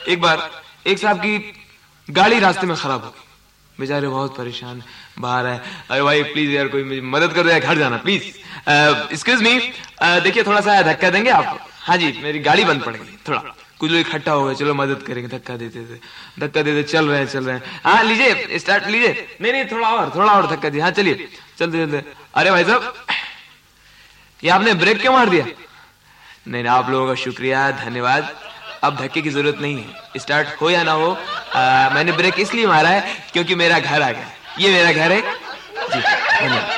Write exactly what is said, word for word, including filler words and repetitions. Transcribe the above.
एक बार एक साहब की गाड़ी रास्ते में खराब हो गई, बेचारे बहुत परेशान, बाहर है, अरे भाई प्लीज यार कोई मेरी मदद कर दो यार, घर जाना प्लीज, एक्सक्यूज मी, देखिए थोड़ा सा धक्का देंगे आप? हाँ जी मेरी गाड़ी बंद पड़ गई, थोड़ा कुछ लोग इकट्ठा हो गए, चलो मदद करेंगे, धक्का देते थे, धक्का देते चल रहे हैं चल रहे हैं, हाँ लीजिए स्टार्ट लीजिए, नहीं नहीं थोड़ा और थोड़ा और धक्का दिए, हाँ चलिए चलते चलते, अरे भाई साहब ये आपने ब्रेक क्यों मार दिया? नहीं नहीं आप लोगों का शुक्रिया धन्यवाद, अब धक्के की जरूरत नहीं है, स्टार्ट हो या ना हो, आ, मैंने ब्रेक इसलिए मारा है क्योंकि मेरा घर आ गया, ये मेरा घर है जी, धन्यवाद।